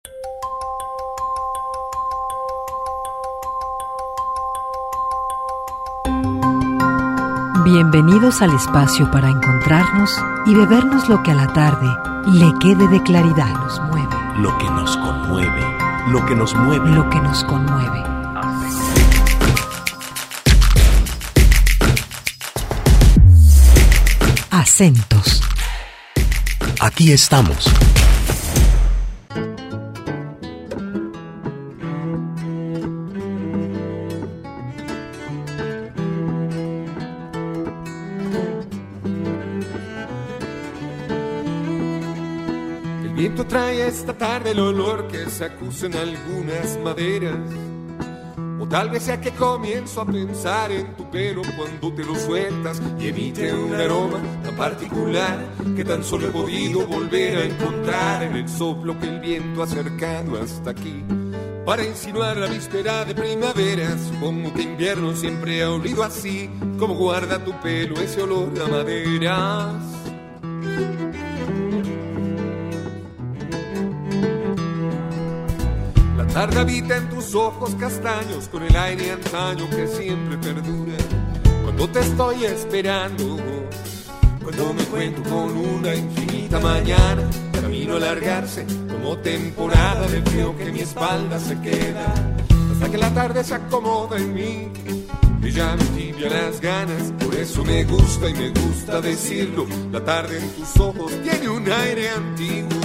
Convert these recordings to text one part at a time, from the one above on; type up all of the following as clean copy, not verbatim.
Bienvenidos al espacio para encontrarnos y bebernos lo que a la tarde le quede de claridad. Nos mueve. Lo que nos conmueve. Lo que nos mueve. Lo que nos conmueve. Acentos. Aquí estamos. El viento trae esta tarde el olor que se acusa en algunas maderas. O tal vez sea que comienzo a pensar en tu pelo cuando te lo sueltas y emite un aroma tan particular que tan solo he podido volver a encontrar en el soplo que el viento ha acercado hasta aquí. Para insinuar la víspera de primavera, supongo que invierno siempre ha olido así, como guarda tu pelo ese olor a maderas. La tarde habita en tus ojos castaños con el aire antaño que siempre perdura. Cuando te estoy esperando, cuando me cuento con una infinita mañana, camino a alargarse como temporada de frío que mi espalda se queda, hasta que la tarde se acomoda en mí y ya me tibia las ganas. Por eso me gusta y me gusta decirlo, la tarde en tus ojos tiene un aire antiguo.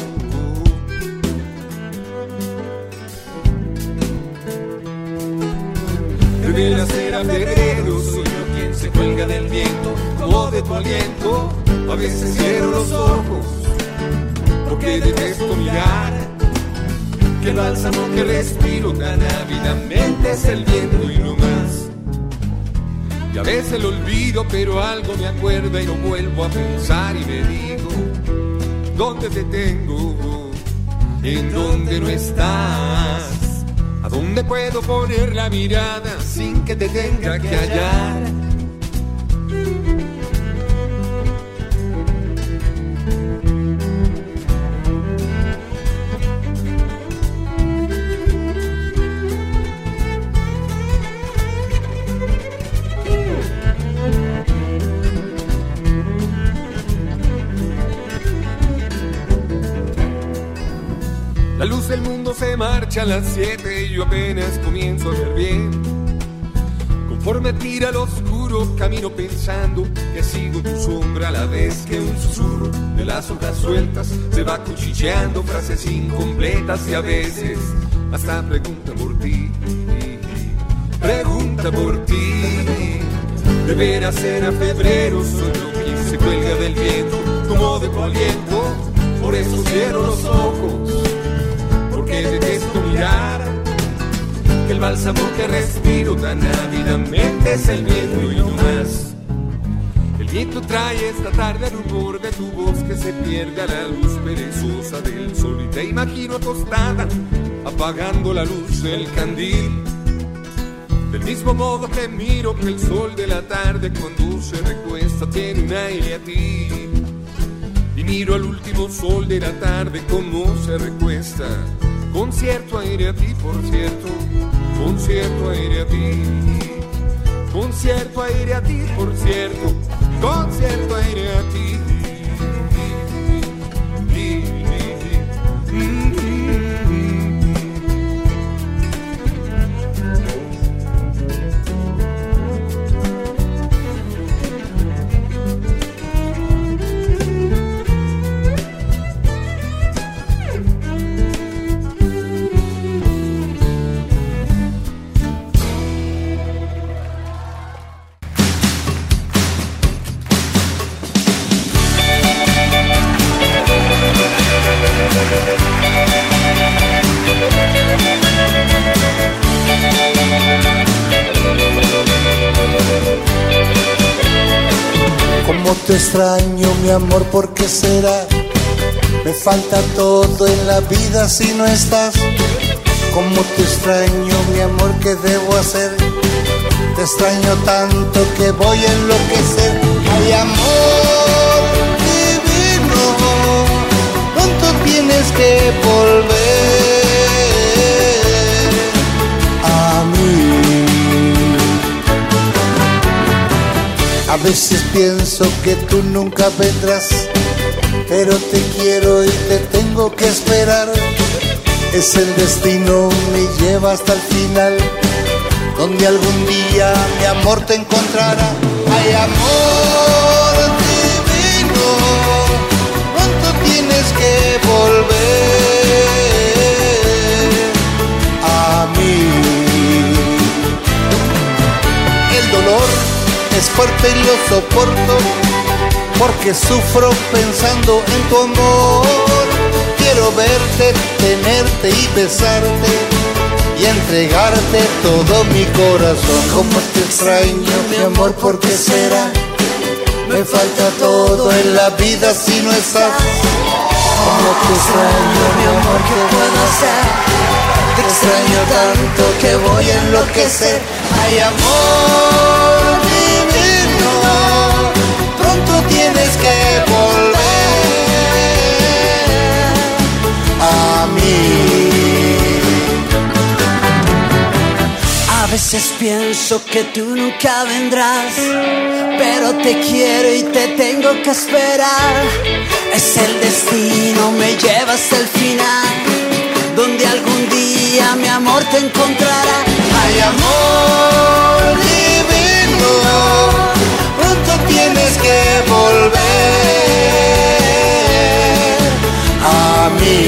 Debería ser a febrero, soy yo quien se cuelga del viento, como de tu aliento. A veces cierro los ojos, porque detesto mirar, que el bálsamo que respiro tan ávidamente es el viento y no más. Y a veces lo olvido, pero algo me acuerda y no vuelvo a pensar y me digo, ¿dónde te tengo? ¿En dónde no estás? ¿A dónde puedo poner la mirada sin que te tenga que hallar? La luz del mundo se marcha a las 7 y yo apenas comienzo a ver bien. Conforme tira al oscuro, camino pensando que sigo tu sombra a la vez que un susurro de las hojas sueltas se va cuchicheando frases incompletas y a veces hasta pregunta por ti. Pregunta por ti. Deberá ser a febrero, soy yo quien se cuelga del viento como de tu aliento. Por eso cierro los ojos, porque detesto mirar, que el bálsamo que respiro tan ávidamente es el viento y no más. El viento trae esta tarde el rumor de tu voz que se pierde a la luz perezosa del sol y te imagino acostada, apagando la luz del candil. Del mismo modo que miro que el sol de la tarde cuando se recuesta tiene un aire a ti. Y miro al último sol de la tarde como se recuesta, con cierto aire a ti, por cierto, con cierto aire a ti, con cierto aire a ti, por cierto, con cierto aire a ti. Cómo te extraño, mi amor, ¿por qué será? Me falta todo en la vida si no estás. Cómo te extraño, mi amor, ¿qué debo hacer? Te extraño tanto que voy a enloquecer. Ay, amor divino, pronto tienes que volver. veces pienso que tú nunca vendrás, pero te quiero y te tengo que esperar. Es el destino, me lleva hasta el final, donde algún día mi amor te encontrará. Ay, amor divino, pronto tienes que volver a mí. El dolor es fuerte y lo soporto, porque sufro pensando en tu amor. Quiero verte, tenerte y besarte y entregarte todo mi corazón. Como te extraño, mi amor, ¿por qué será? Me falta todo en la vida si no estás. Como te extraño, mi amor, ¿qué puedo hacer? Te extraño tanto que voy a enloquecer. Ay, amor divino, pronto tienes que volver a mí. A veces pienso que tú nunca vendrás, pero te quiero y te tengo que esperar. Es el destino, me lleva hasta el final, donde algún día mi amor te encontrará. Ay, amor divino, pronto tienes que volver a mí.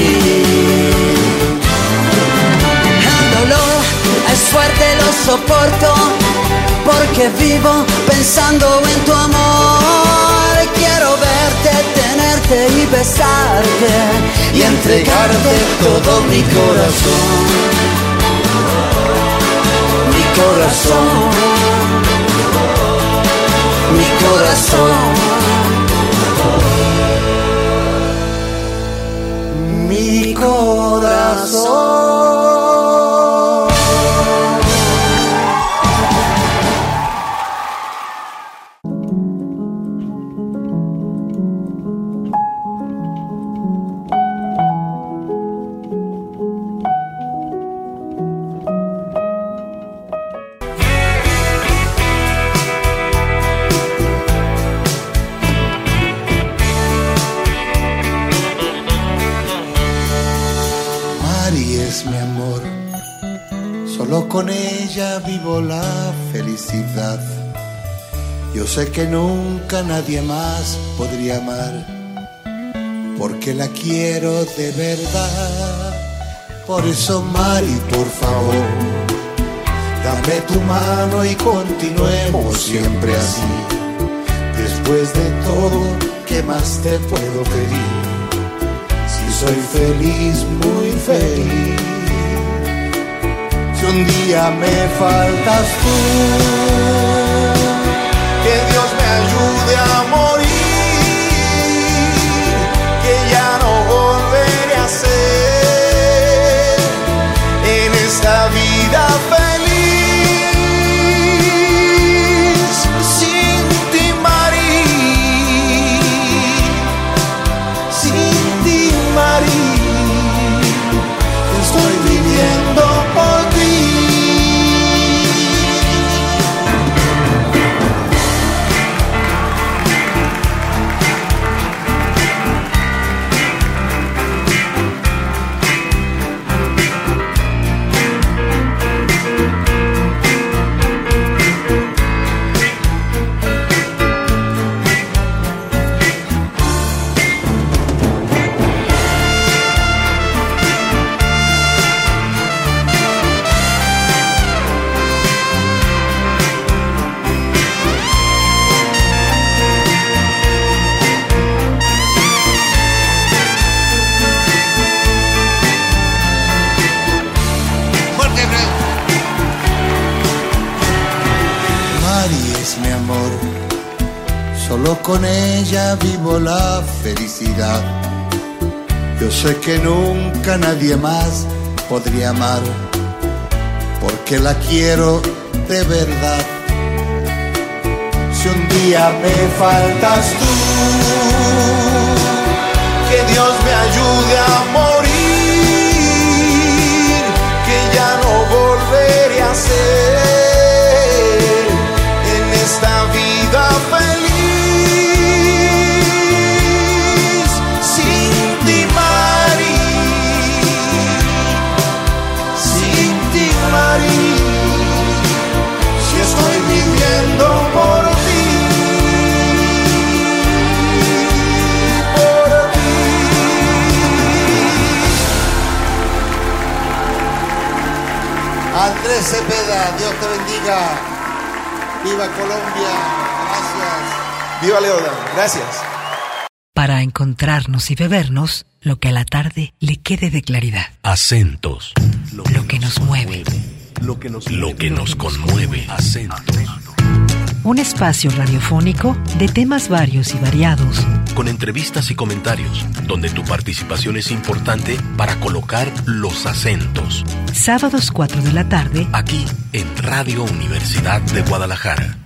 El dolor es fuerte, lo soporto, porque vivo pensando en tu amor. Quiero verte, tenerte y besarte y entregarte todo mi corazón. Mi corazón, mi corazón, mi corazón. Mi amor, solo con ella vivo la felicidad. Yo sé que nunca nadie más podría amar, porque la quiero de verdad. Por eso, Mari, por favor, dame tu mano y continuemos siempre así. Después de todo, ¿qué más te puedo pedir? Si soy feliz, muy feliz. Si un día me faltas tú, que Dios me ayude a morir, que ya no volveré a ser en esta vida feliz. Sin ti, Mari, sin ti, Mari, estoy viviendo por ti. Mi amor, solo con ella vivo la felicidad. Yo sé que nunca nadie más podría amar, porque la quiero de verdad. Si un día me faltas tú, que Dios me ayude a morir, que ya no volveré a ser esta vida feliz. Andrés Cepeda, Dios te bendiga. Viva Colombia, gracias. Viva Leoda, gracias. Para encontrarnos y bebernos lo que a la tarde le quede de claridad. Acentos. Lo que nos mueve. Lo que nos conmueve. Acentos. Un espacio radiofónico de temas varios y variados. Con entrevistas y comentarios, donde tu participación es importante para colocar los acentos. Sábados 4 de la tarde. Aquí en Radio Universidad de Guadalajara.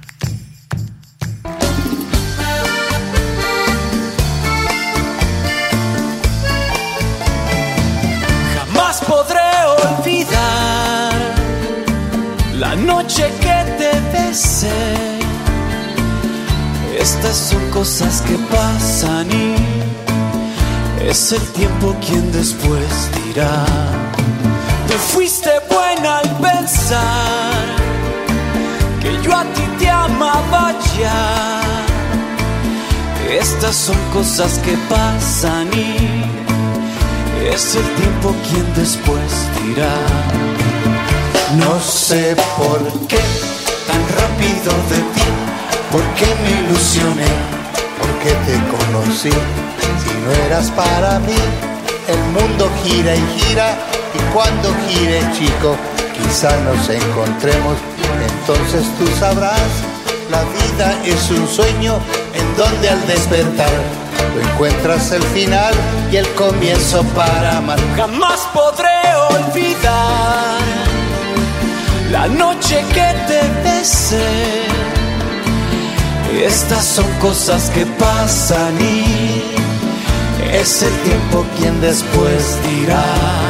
Jamás podré olvidar la noche que te besé. Estas son cosas que pasan y es el tiempo quien después dirá. Tú fuiste buena al pensar que yo a ti te amaba ya. Estas son cosas que pasan y es el tiempo quien después dirá. No sé por qué tan rápido de ti, por qué me ilusioné, por qué te conocí. Si no eras para mí, el mundo gira y gira, y cuando gire, chico, quizá nos encontremos. Entonces tú sabrás, la vida es un sueño en donde al despertar tú encuentras el final y el comienzo para amar. Jamás podré olvidar la noche que te besé. Estas son cosas que pasan y es el tiempo quien después dirá.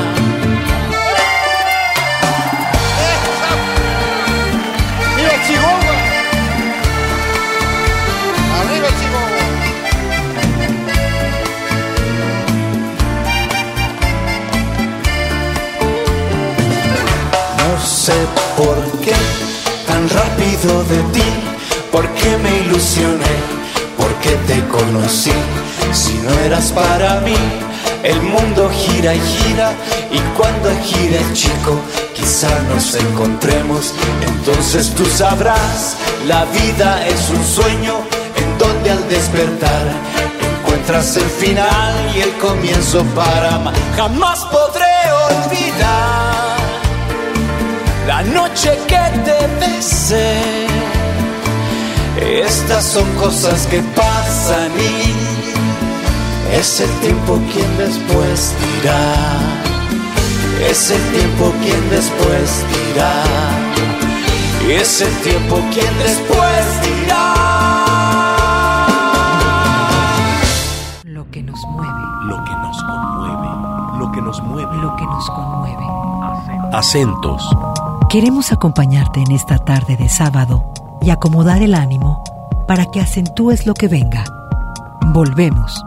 ¡Viva Chihuahua! ¡Arriba Chihuahua! No sé por qué tan rápido de ti, por qué me ilusioné, por qué te conocí. Si no eras para mí, el mundo gira y gira, y cuando gire, chico, quizá nos encontremos. Entonces tú sabrás, la vida es un sueño en donde al despertar encuentras el final y el comienzo para amar. Jamás podré olvidar la noche que te besé. Estas son cosas que pasan y es el tiempo quien después dirá. Es el tiempo quien después dirá. Es el tiempo quien después dirá. Lo que nos mueve. Lo que nos conmueve. Lo que nos mueve. Lo que nos conmueve. Acentos. Queremos acompañarte en esta tarde de sábado y acomodar el ánimo para que acentúes lo que venga. Volvemos.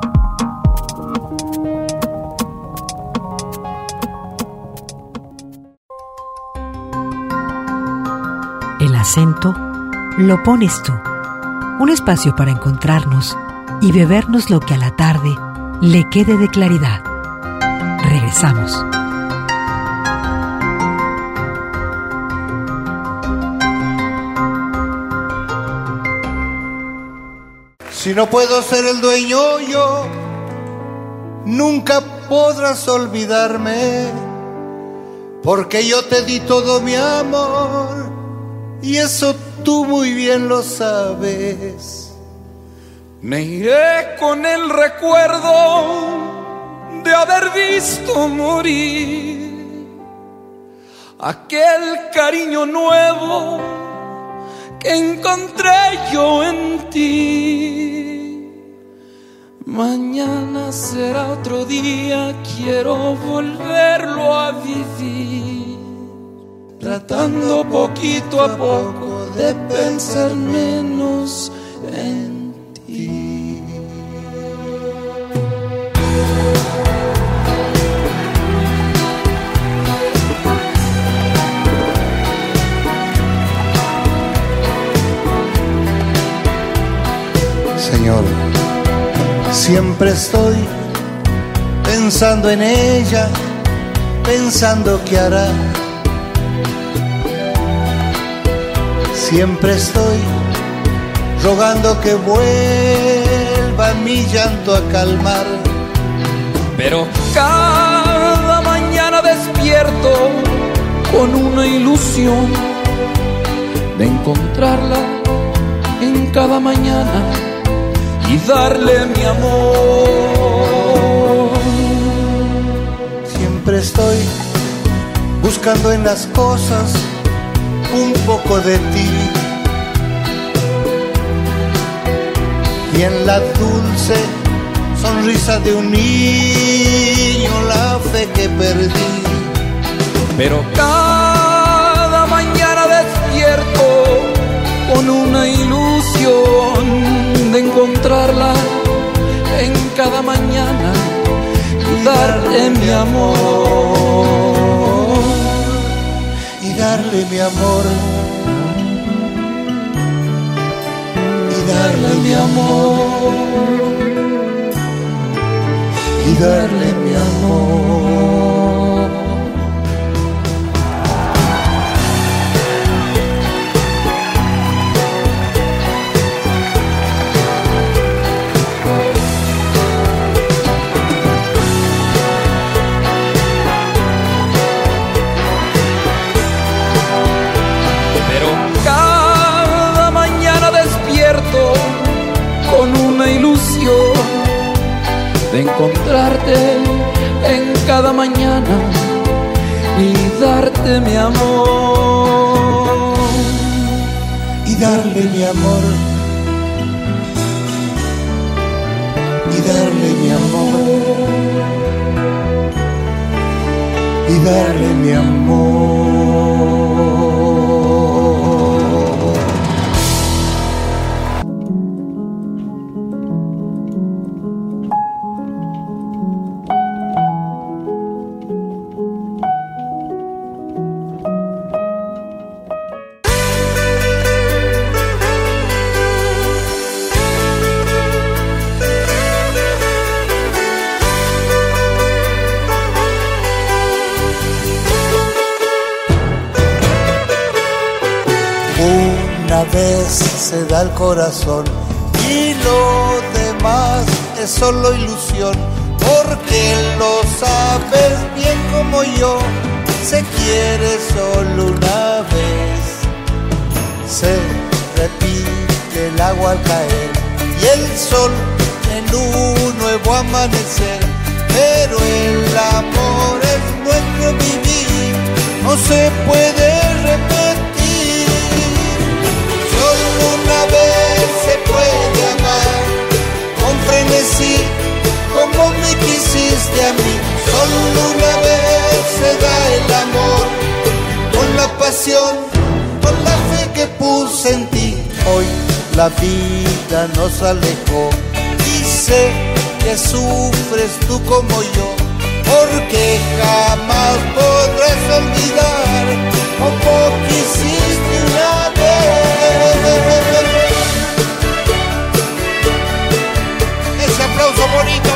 El acento lo pones tú. Un espacio para encontrarnos y bebernos lo que a la tarde le quede de claridad. Regresamos. Si no puedo ser el dueño yo, nunca podrás olvidarme, porque yo te di todo mi amor, y eso tú muy bien lo sabes. Me iré con el recuerdo de haber visto morir aquel cariño nuevo que encontré yo en ti. Mañana será otro día, quiero volverlo a vivir, tratando poquito a poco de pensar menos en ti. Señor, siempre estoy pensando en ella, pensando qué hará, Siempre estoy rogando que vuelva mi llanto a calmar. Pero cada mañana despierto con una ilusión de encontrarla en cada mañana y darle mi amor. Siempre estoy buscando en las cosas un poco de ti, y en la dulce sonrisa de un niño la fe que perdí. Pero cada mañana despierto con una ilusión de encontrarla en cada mañana y darle mi amor. Y darle mi amor. Y darle mi amor. Y darle mi amor. Con una ilusión de encontrarte en cada mañana y darte mi amor. Y darle mi amor. Y darle mi amor. Y darle mi amor. Una vez se da el corazón y lo demás es solo ilusión, porque lo sabes bien como yo, se quiere solo una vez. Se repite el agua al caer y el sol en un nuevo amanecer, pero el amor es nuestro vivir, no se puede repetir. Una vez se puede amar con frenesí como me quisiste a mí. Solo una vez se da el amor con la pasión, con la fe que puse en ti. Hoy la vida nos alejó y sé que sufres tú como yo, porque jamás podrás olvidar como quisiste una vez. Ese aplauso bonito.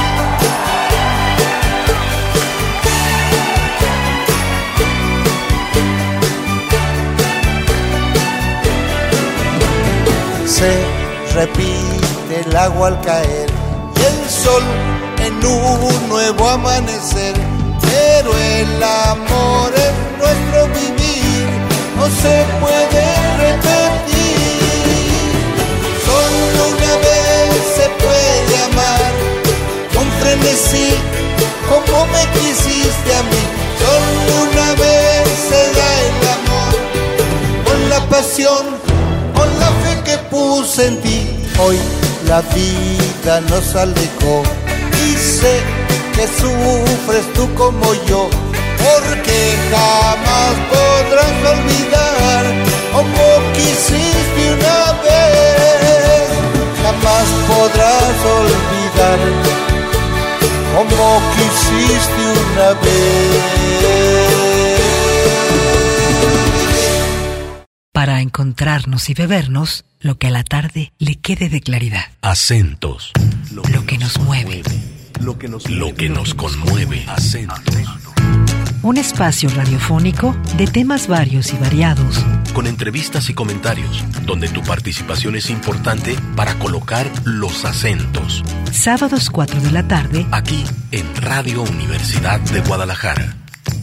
Se repite el agua al caer y el sol en un nuevo amanecer, pero el amor es nuestro vivir, no se puede repetir. Solo una vez se puede amar con frenesí como me quisiste a mí. Solo una vez se da el amor con la pasión, con la fe que puse en ti. Hoy la vida nos alejó y sé que sufres tú como yo, porque jamás podrás olvidar como quisiste una vez. Jamás podrás olvidar como quisiste una vez. Para encontrarnos y bebernos lo que a la tarde le quede de claridad. Acentos. Lo que nos mueve. Lo que nos conmueve. Acentos. Un espacio radiofónico de temas varios y variados. Con entrevistas y comentarios, donde tu participación es importante para colocar los acentos. Sábados 4 de la tarde. Aquí en Radio Universidad de Guadalajara.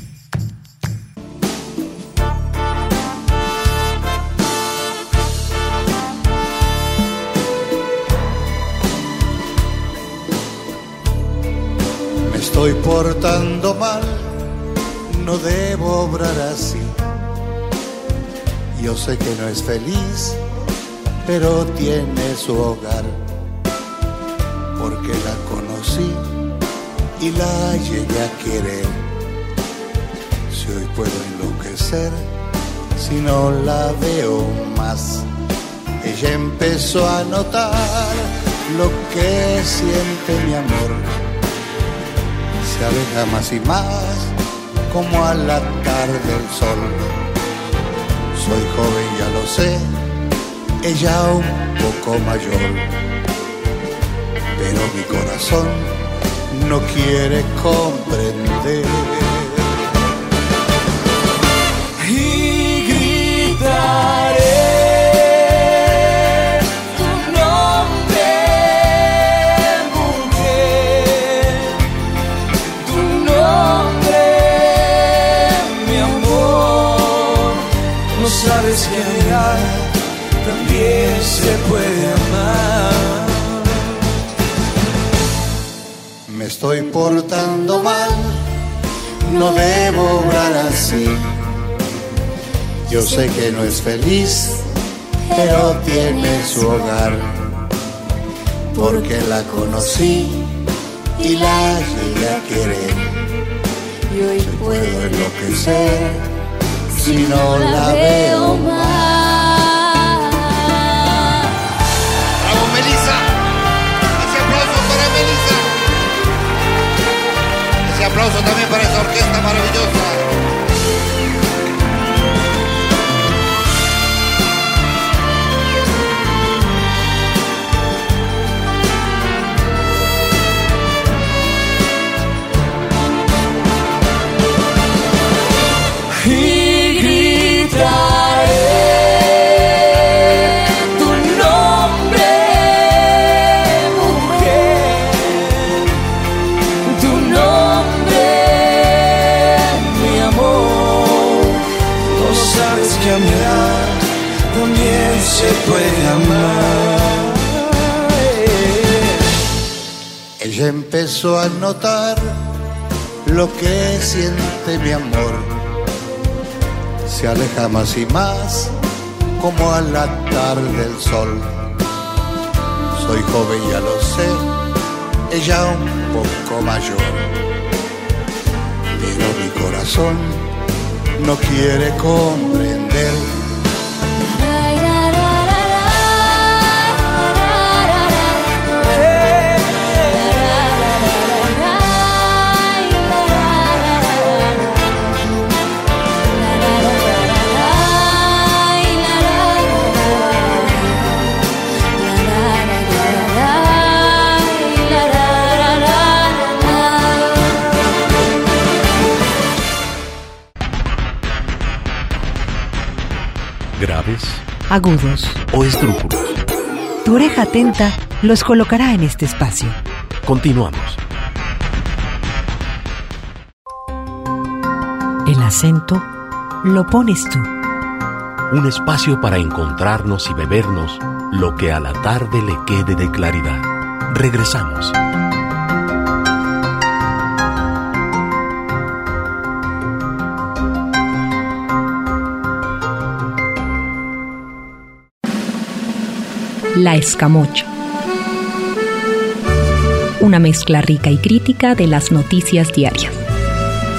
Me estoy portando mal. No debo obrar así. Yo sé que no es feliz, pero tiene su hogar. Porque la conocí y la llegué a querer. Si hoy puedo enloquecer, si no la veo más. Ella empezó a notar lo que siente mi amor. Se aleja más y más, como al tarde del sol. Soy joven, ya lo sé, ella un poco mayor, pero mi corazón no quiere comprender. Y gritaré tu nombre, mujer, tu nombre, mi amor. No sabes que mirar también se puede amar. Me estoy portando mal, no debo obrar así. Yo sé que no es feliz, pero tiene su hogar. Porque la conocí y la llegué a querer. Y hoy puedo enloquecer si no la veo más. ¡Bravo, Melissa! ¡Ese aplauso para Melissa! Ese aplauso también para esa orquesta maravillosa. Y gritaré tu nombre, mujer, tu nombre, mi amor. No sabes que a mi edad también se puede amar. Ella empezó a notar lo que siente mi amor. Se aleja más y más, como al tarde del sol. Soy joven, ya lo sé, ella un poco mayor, pero mi corazón no quiere comprender. Graves, Agudos o esdrújulos. Tu oreja atenta los colocará en este espacio. Continuamos. El acento lo pones tú. Un espacio para encontrarnos y bebernos lo que a la tarde le quede de claridad. Regresamos. La Escamocha. Una mezcla rica y crítica de las noticias diarias.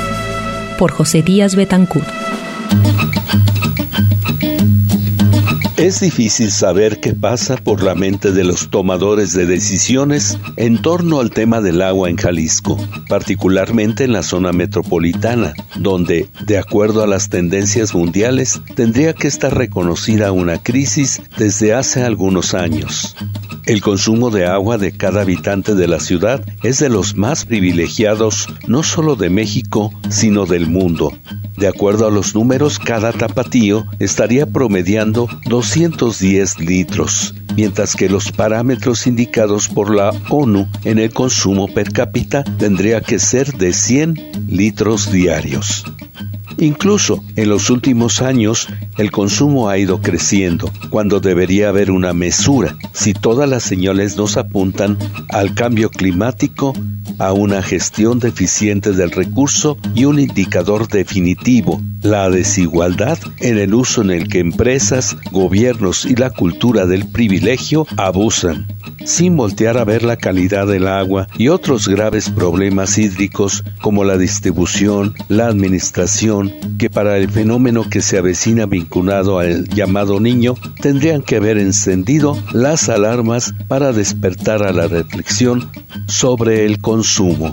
Por José Díaz Betancourt. Es difícil saber qué pasa por la mente de los tomadores de decisiones en torno al tema del agua en Jalisco, particularmente en la zona metropolitana, donde, de acuerdo a las tendencias mundiales, tendría que estar reconocida una crisis desde hace algunos años. El consumo de agua de cada habitante de la ciudad es de los más privilegiados, no solo de México, sino del mundo. De acuerdo a los números, cada tapatío estaría promediando 210 litros, mientras que los parámetros indicados por la ONU en el consumo per cápita tendría que ser de 100 litros diarios. Incluso en los últimos años, el consumo ha ido creciendo, cuando debería haber una mesura, si todas las señales nos apuntan al cambio climático, a una gestión deficiente del recurso y un indicador definitivo, la desigualdad en el uso en el que empresas, gobiernos y la cultura del privilegio abusan, sin voltear a ver la calidad del agua y otros graves problemas hídricos como la distribución, la administración, que para el fenómeno que se avecina vinculado al llamado niño, tendrían que haber encendido las alarmas para despertar a la reflexión sobre el consumo.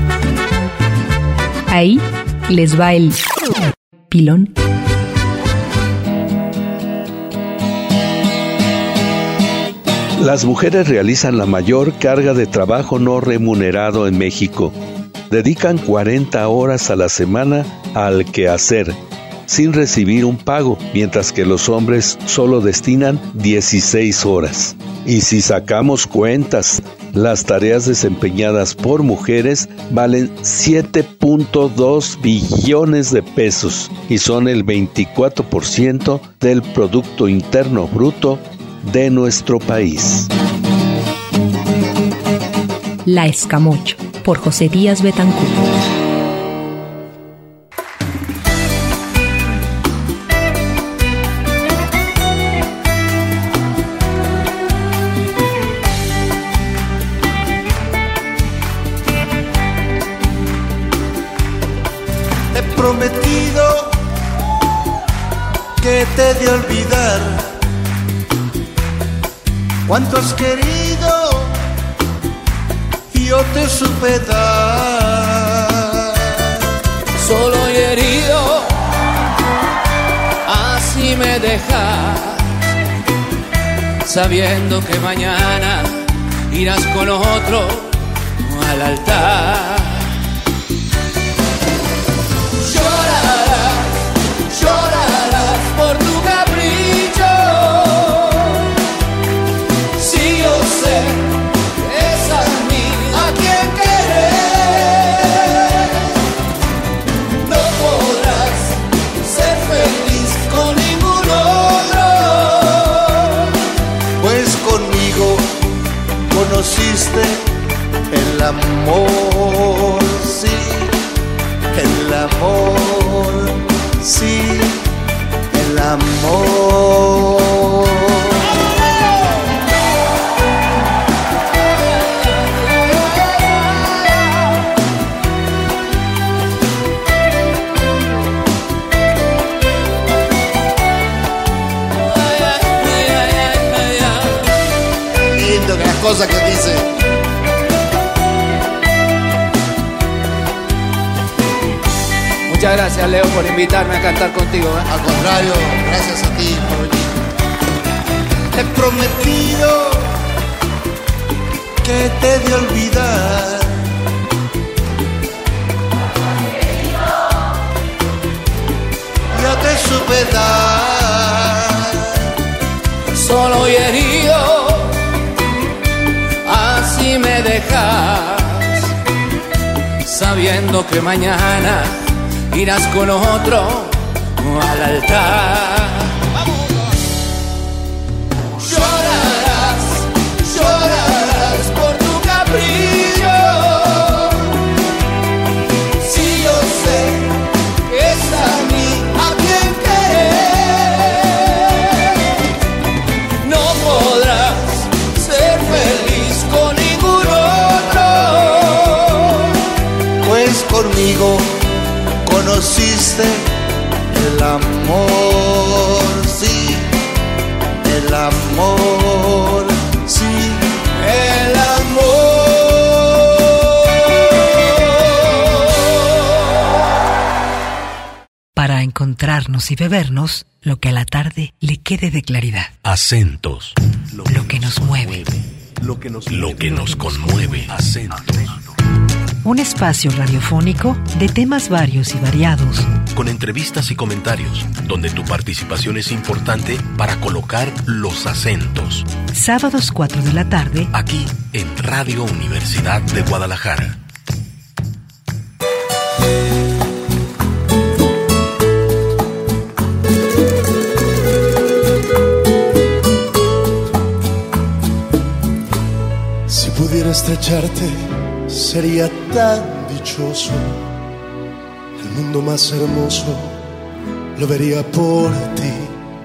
Ahí les va el pilón. Las mujeres realizan la mayor carga de trabajo no remunerado en México. Dedican 40 horas a la semana al quehacer, sin recibir un pago, mientras que los hombres solo destinan 16 horas. Y si sacamos cuentas, las tareas desempeñadas por mujeres valen 7.2 billones de pesos y son el 24% del Producto Interno Bruto de nuestro país. La Escamocha, por José Díaz Betancourt. Te he prometido que te he de olvidar cuánto has querido y yo te supe dar. Solo y herido, así me dejas, sabiendo que mañana irás con otro al altar. Llorarás, llorarás por tu capricho. Si yo sé que es a mí a quien querer, no podrás ser feliz con ningún otro. Pues conmigo conociste el amor, sí, el amor, sí, el amor. Lindo que las cosas que dice. Muchas gracias, Leo, por invitarme a cantar contigo. Al contrario, gracias a ti por venir. Te he prometido que te he de olvidar. Yo te supe dar. Solo y herido, así me dejas, sabiendo que mañana irás con otro al altar. Llorarás, llorarás por tu capricho. Si yo sé que es a mí a quien querer, no podrás ser feliz con ningún otro. Pues conmigo conociste el amor, sí, para encontrarnos y bebernos lo que a la tarde le quede de claridad. Acentos. Lo que nos mueve. Lo que nos conmueve. Acentos. Un espacio radiofónico de temas varios y variados. Con entrevistas y comentarios, donde tu participación es importante para colocar los acentos. Sábados 4 de la tarde. Aquí en Radio Universidad de Guadalajara. Si pudiera estrecharte, sería tan dichoso. El mundo más hermoso lo vería por ti.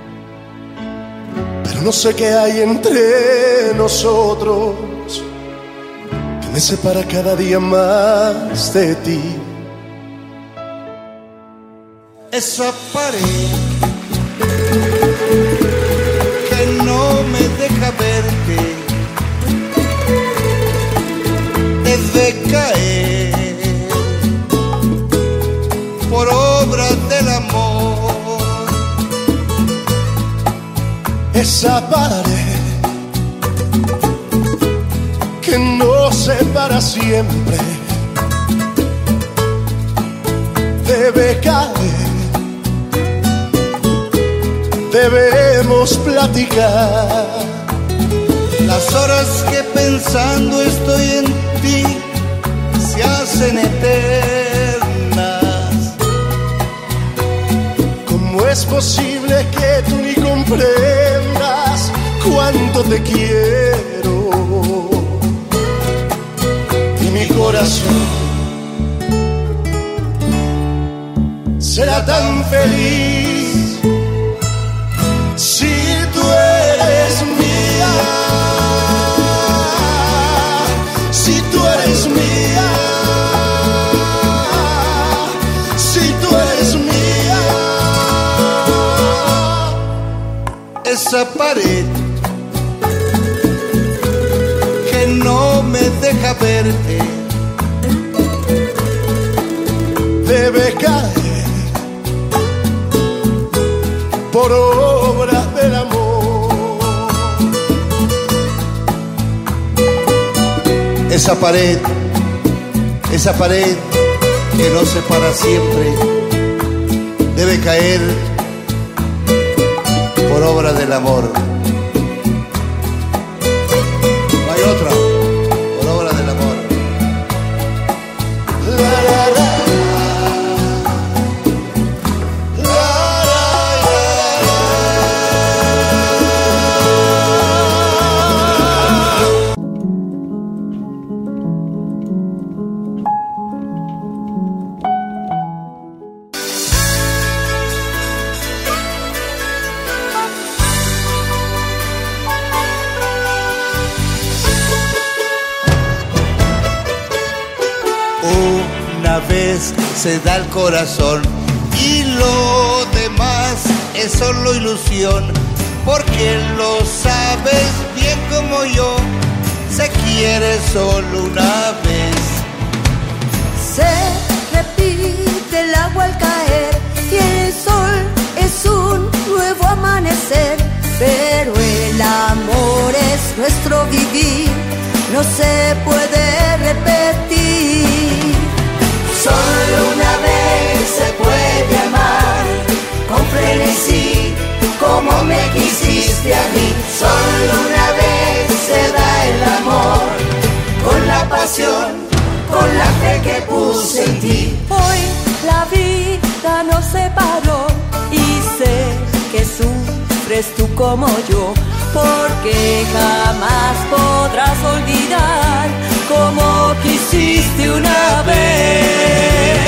Pero no sé qué hay entre nosotros que me separa cada día más de ti. Esa pared que no me deja verte debe caer por obra del amor. Esa pared que nos separa siempre debe caer. Debemos platicar. Las horas que pensando estoy en ti se hacen eternas. ¿Cómo es posible que tú ni comprendas cuánto te quiero? Y mi corazón será tan feliz si tú eres mía. Si tú eres mía, si tú eres mía. Esa pared que no me deja verte debe caer por obra del amor. Esa pared que nos separa siempre debe caer por obra del amor. No hay otra, por obra del amor. Se da el corazón y lo demás es solo ilusión, porque lo sabes bien como yo, se quiere solo una vez. Se repite el agua al caer y el sol es un nuevo amanecer, pero el amor es nuestro vivir, no se puede repetir. Solo una vez se puede amar con frenesí, como me quisiste a mí. Solo una vez se da el amor, con la pasión, con la fe que puse en ti. Hoy la vida nos separó y sé que sufres tú como yo, porque jamás podrás olvidar como quisiste una vez.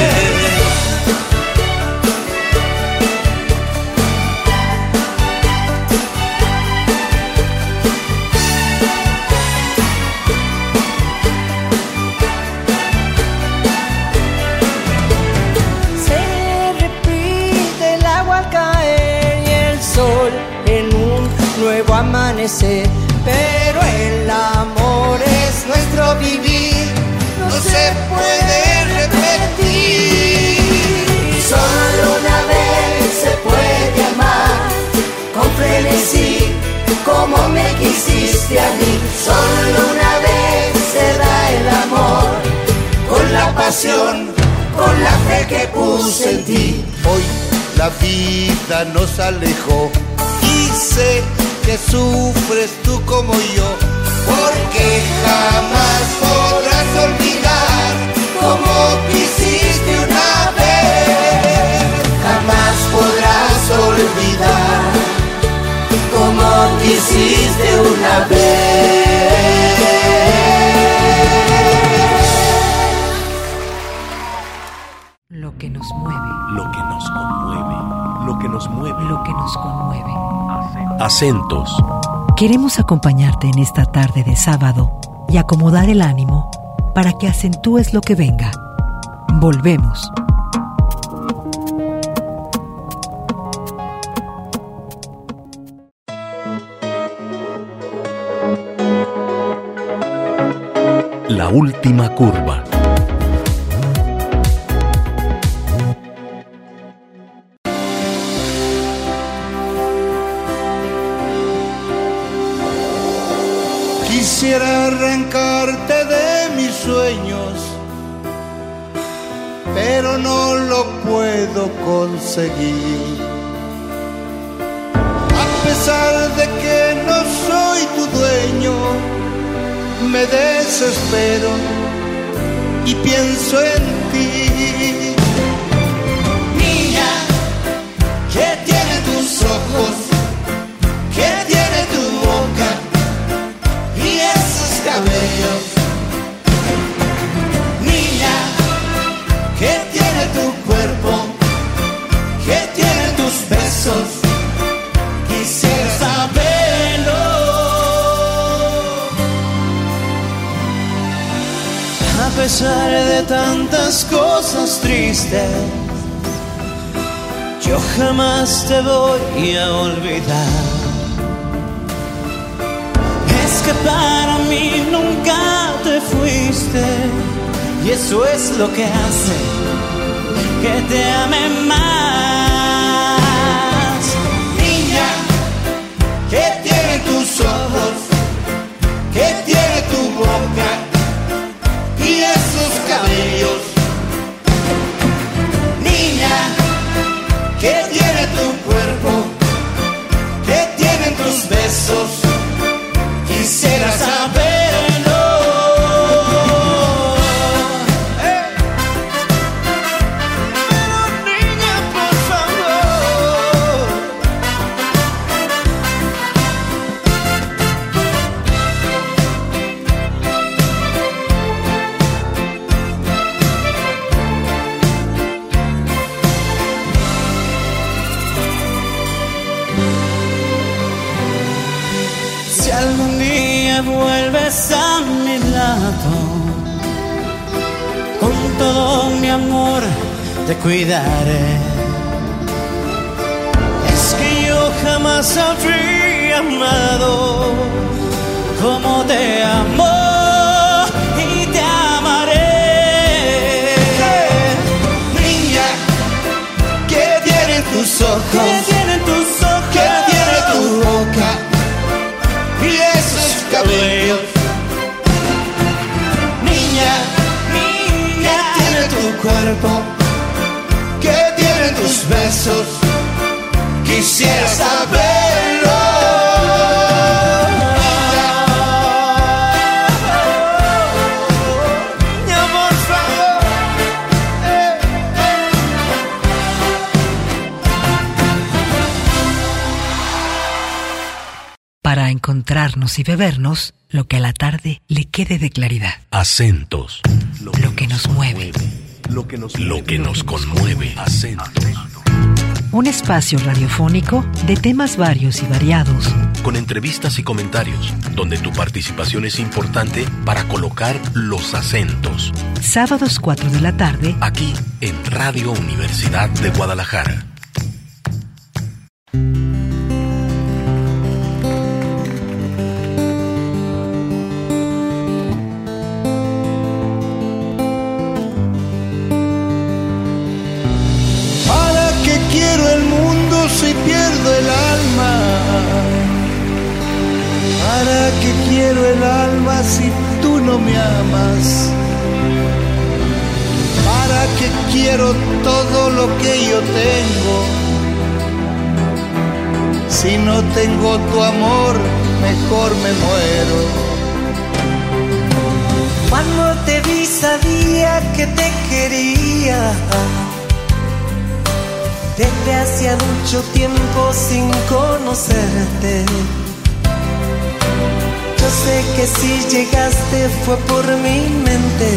Se repite el agua al caer y el sol en un nuevo amanecer, pero el amor es nuestro vivir, no se puede repetir. Solo una vez la fe que puse en ti. Hoy la vida nos alejó y sé que sufres tú como yo, porque jamás podrás olvidar como quisiste una vez. Jamás podrás olvidar como quisiste una vez. Lo que nos mueve. Lo que nos conmueve. Lo que nos mueve. Lo que nos conmueve. Acentos. Queremos acompañarte en esta tarde de sábado y acomodar el ánimo para que acentúes lo que venga. Volvemos. La última curva. Quisiera arrancarte de mis sueños, pero no lo puedo conseguir. A pesar de que no soy tu dueño, me desespero y pienso en ti. Niña, ¿qué tiene tus ojos? ¿Qué tiene tu boca? Y esos cabellos. Niña, ¿qué tiene tu cuerpo? ¿Qué tienen tus besos? Quisiera saberlo. A pesar de tantas cosas tristes, yo jamás te voy a olvidar. Es que para mí nunca te fuiste, y eso es lo que hace que te ame más. Niña, ¿qué tiene tus ojos? ¿Qué tiene tu boca? Y esos cabellos. Niña, ¿qué tiene tu cuerpo? ¿Qué tienen tus besos? Quisiera saberlo. Niña, por favor. Si algún día vuelves a mi lado, con todo mi amor te cuidaré. Es que yo jamás habría amado como te amo y te amaré. Niña, ¿qué tienen tus ojos? ¿Qué tienen tus ojos? ¿Qué tiene tu boca? Y esos cabellos. Niña, ¿qué tiene tu cuerpo? ¿Qué tienen tus besos? Quisiera saberlo. Niña, por favor. Para encontrarnos y bebernos lo que a la tarde le quede de claridad. Acentos. Lo que nos mueve. Lo que nos conmueve. Acentos. Un espacio radiofónico de temas varios y variados. Con entrevistas y comentarios, donde tu participación es importante para colocar los acentos. Sábados 4 de la tarde. Aquí en Radio Universidad de Guadalajara. Si pierdo el alma, ¿para qué quiero el alma si tú no me amas? ¿Para ¿Para qué quiero todo lo que yo tengo? Si no tengo tu amor, mejor me muero. Cuando te vi sabía que te quería, desde hacía mucho tiempo sin conocerte. Yo sé que si llegaste fue por mi mente.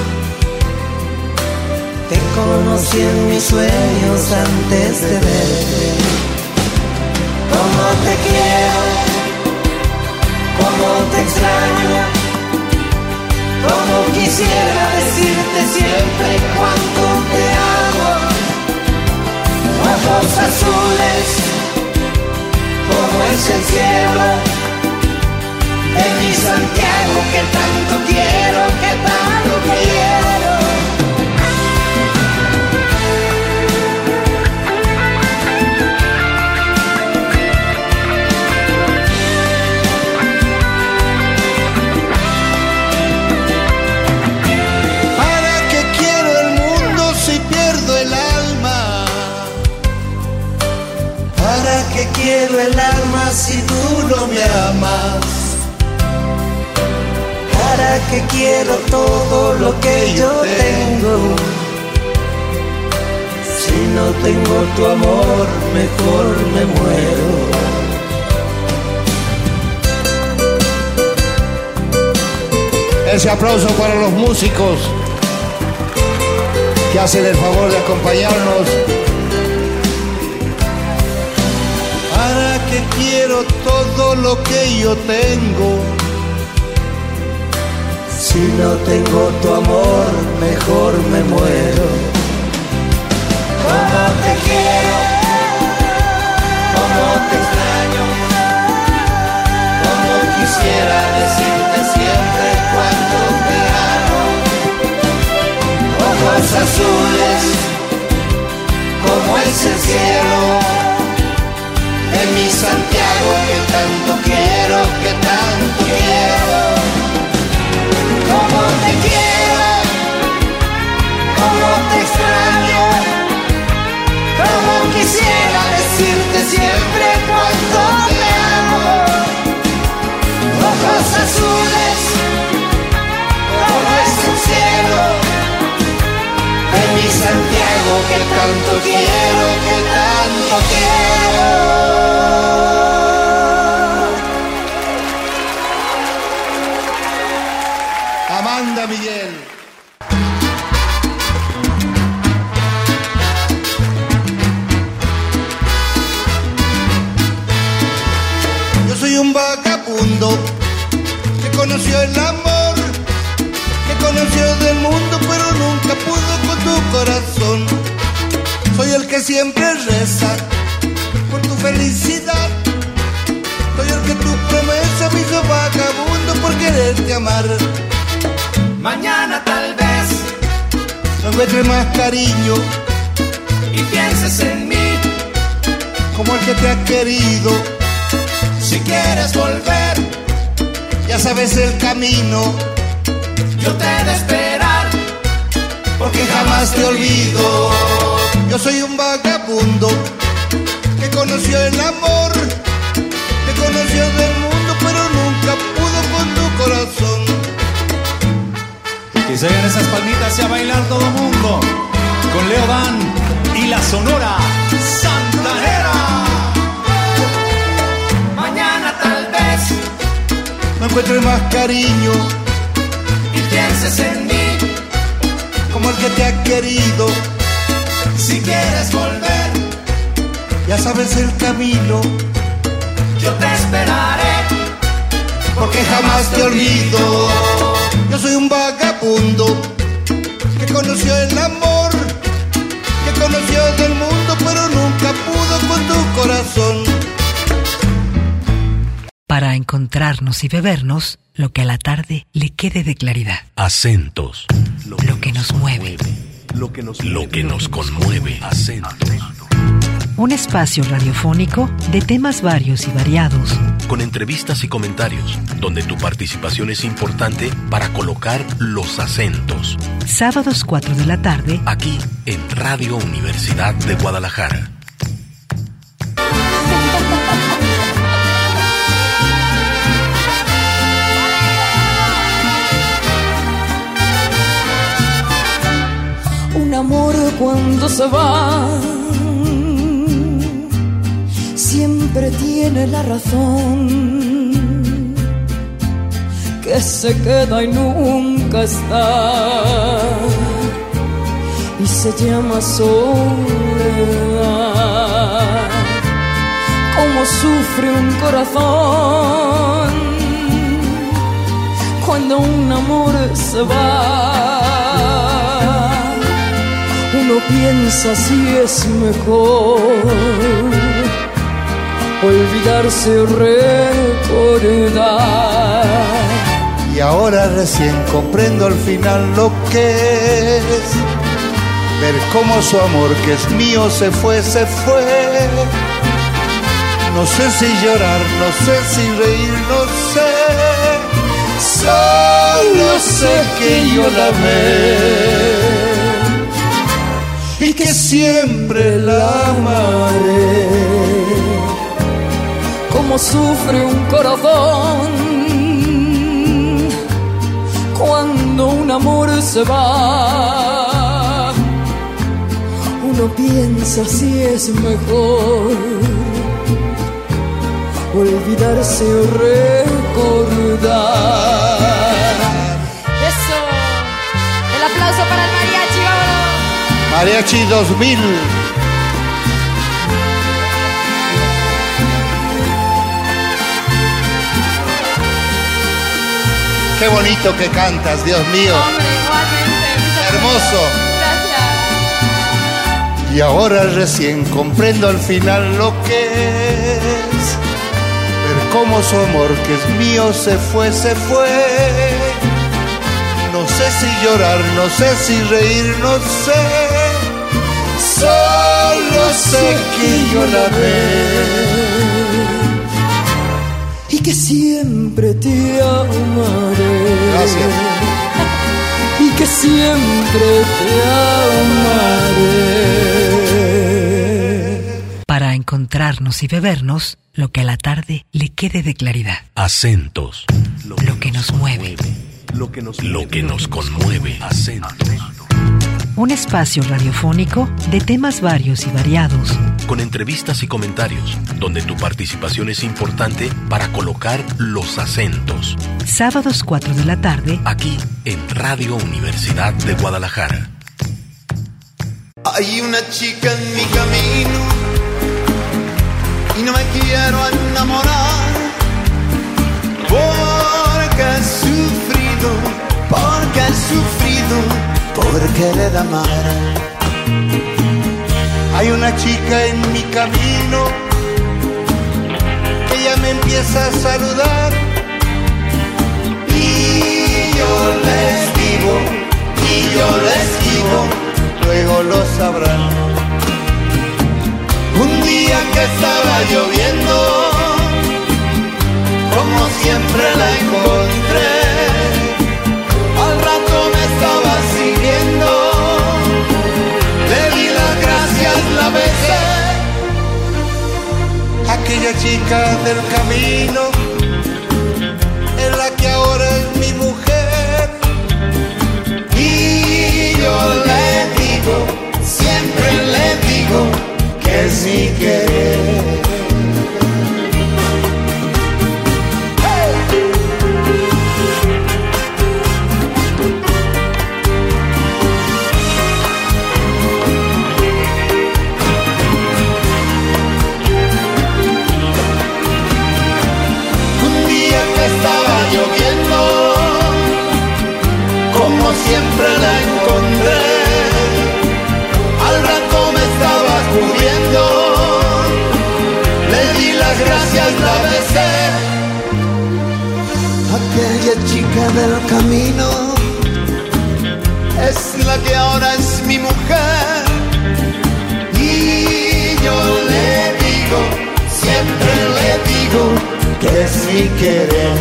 Te conocí en mis sueños antes de verte. Cómo te quiero, cómo te extraño, cómo quisiera decirte siempre cuánto te amo. Ojos azules, como es el cielo de mi Santiago, que tanto quiero, que tanto quiero. ¿Para qué quiero el mundo si pierdo el alma? ¿Para qué quiero el alma si tú no me amas? ¿Para qué quiero todo lo que yo tengo? Si no tengo tu amor, mejor me muero. Ese aplauso para los músicos que hacen el favor de acompañarnos. ¿Para qué quiero todo lo que yo tengo? Si no tengo tu amor, mejor me muero. Cómo te quiero, cómo te extraño, cómo quisiera decirte siempre cuánto te amo. Ojos azules, como es el cielo de mi Santiago, que tanto quiero, que tanto quiero. Cómo te quiero, cómo te extraño, cómo quisiera decirte siempre cuánto te amo. Ojos azules, como es el cielo de mi Santiago, que tanto quiero, que tanto quiero. Amanda Miguel. Yo soy un vagabundo que conoció el amor, que conoció del mundo, pero nunca pudo con tu corazón. Soy el que siempre reza por tu felicidad. Soy el que tu promesa me hizo vagabundo por quererte amar. Mañana tal vez no encuentres más cariño y pienses en mí como el que te ha querido. Si quieres volver, ya sabes el camino. yo te he de esperar, porque jamás te olvido. Yo soy un vagabundo que conoció el amor, que conoció del mundo, pero nunca pudo con tu corazón. Que se hagan esas palmitas y a bailar todo mundo con Leo Dan y la Sonora Santanera. Mañana tal vez no encuentres más cariño y pienses en mí como el que te ha querido. Si quieres volver, ya sabes el camino. yo te esperaré, porque jamás te olvido. Yo soy un vagabundo que conoció el amor, que conoció del mundo, pero nunca pudo con tu corazón. Para encontrarnos y bebernos lo que a la tarde le quede de claridad. Acentos. Lo que nos mueve. Lo que nos conmueve. Acentos. Un espacio radiofónico de temas varios y variados, con entrevistas y comentarios, donde tu participación es importante para colocar los acentos. Sábados 4 de la tarde, aquí en Radio Universidad de Guadalajara. Un amor cuando se va siempre tiene la razón, que se queda y nunca está, y se llama soledad. Cómo sufre un corazón cuando un amor se va. Uno piensa si es mejor olvidarse o recordar. Y ahora recién comprendo al final lo que es ver cómo su amor que es mío se fue, se fue. No sé si llorar, no sé si reír, no sé. Solo sé que yo la amé y que siempre la amaré. Cómo sufre un corazón cuando un amor se va. Uno piensa si es mejor olvidarse o recordar. Eso. El aplauso para el mariachi, vámonos. Mariachi 2000. Qué bonito que cantas, Dios mío. Hombre, igualmente. Hermoso. Gracias. Y ahora recién comprendo al final lo que es ver cómo su amor que es mío se fue, se fue. No sé si llorar, no sé si reír, no sé. Solo sé que yo la amé y que siempre te amaré. Gracias. Y que siempre te amaré. Para encontrarnos y bebernos lo que a la tarde le quede de claridad. Acentos. Lo que nos mueve. Lo que nos conmueve. Acentos. Un espacio radiofónico de temas varios y variados, con entrevistas y comentarios, donde tu participación es importante para colocar los acentos. Sábados 4 de la tarde, aquí en Radio Universidad de Guadalajara. Hay una chica en mi camino y no me quiero enamorar porque he sufrido, por querer amar. Hay una chica en mi camino que ya me empieza a saludar y yo le esquivo, luego lo sabrán. Un día que estaba lloviendo, como siempre la encontré. Al rato me estaba siguiendo, le di las gracias, la besé. Aquella chica del camino es la que ahora es mi mujer. Y yo le digo, siempre le digo que sí querer. Estaba lloviendo, como siempre la encontré. Al rato me estaba cubriendo, le di las gracias, la besé. Aquella chica del camino es la que ahora es mi mujer. Y yo le mi querer.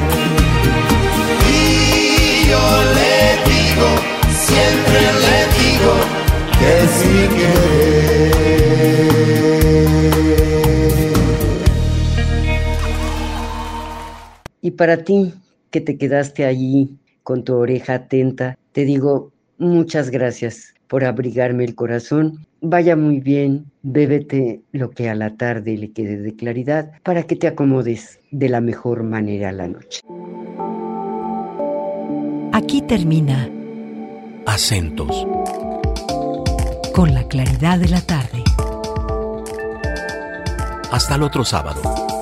Y yo le digo, siempre le digo que es mi querer. Y para ti, que te quedaste allí con tu oreja atenta, te digo muchas gracias por abrigarme el corazón. Vaya muy bien, bébete lo que a la tarde le quede de claridad para que te acomodes de la mejor manera a la noche. Aquí termina Acentos con la claridad de la tarde. Hasta el otro sábado.